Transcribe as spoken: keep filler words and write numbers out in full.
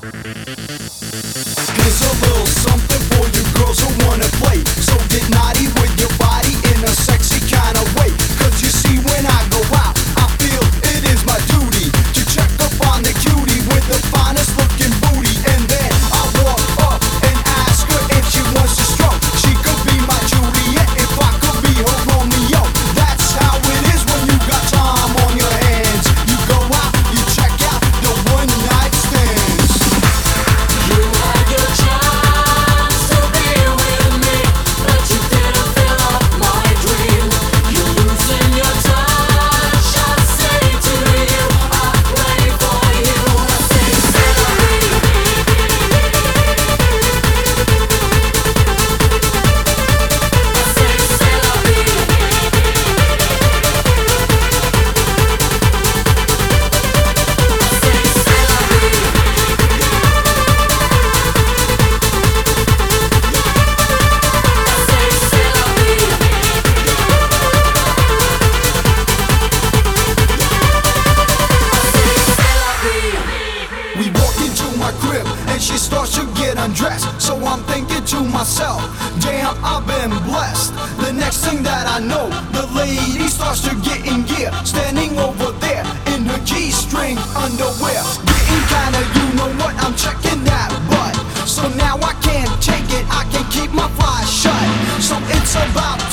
Here's a little something for you girls who wanna play. So get naughty with your body in a sexy kind of way. Cause you see when I go out, I feel it is my duty to check up on the cutie with the finest looking booty. And then I walk up and ask her if she wants to stroke. She could be my Juliet if I could be her Romeo. That's how it is when you got time on your hands. You go out, you check out the one night stands. You had your chance to be with me, but you didn't fill up my dream. You're losing your touch. I say to you, I'm ready for you. I say, c'est la vie. I say, c'est la vie. I say, c'est la vie. We walk into my crib and she starts to get undressed. So I'm thinking to myself, damn, I've been blessed. The next thing that I know, the lady starts to get in gear, standing over there in her G-string underwear, getting kinda, you know what, I'm checking that butt. So now I can't take it, I can keep my fly shut. So it's about